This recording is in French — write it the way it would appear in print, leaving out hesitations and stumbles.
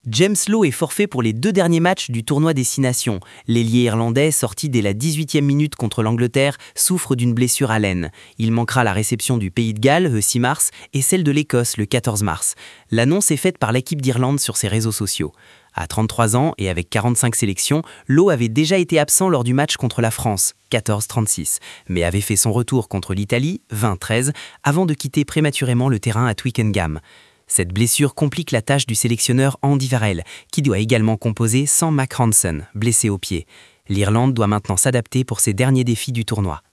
James Lowe est forfait pour les 2 derniers matchs du tournoi Destination. L'ailier irlandais, sorti dès la 18e minute contre l'Angleterre, souffre d'une blessure à l'aine. Il manquera la réception du Pays de Galles le 6 mars et celle de l'Écosse le 14 mars. L'annonce est faite par l'équipe d'Irlande sur ses réseaux sociaux. À 33 ans et avec 45 sélections, Lowe avait déjà été absent lors du match contre la France, 14-36, mais avait fait son retour contre l'Italie, 20-13, avant de quitter prématurément le terrain à Twickenham. Cette blessure complique la tâche du sélectionneur Andy Farrell, qui doit également composer sans Mac Hansen, blessé au pied. L'Irlande doit maintenant s'adapter pour ses derniers défis du tournoi.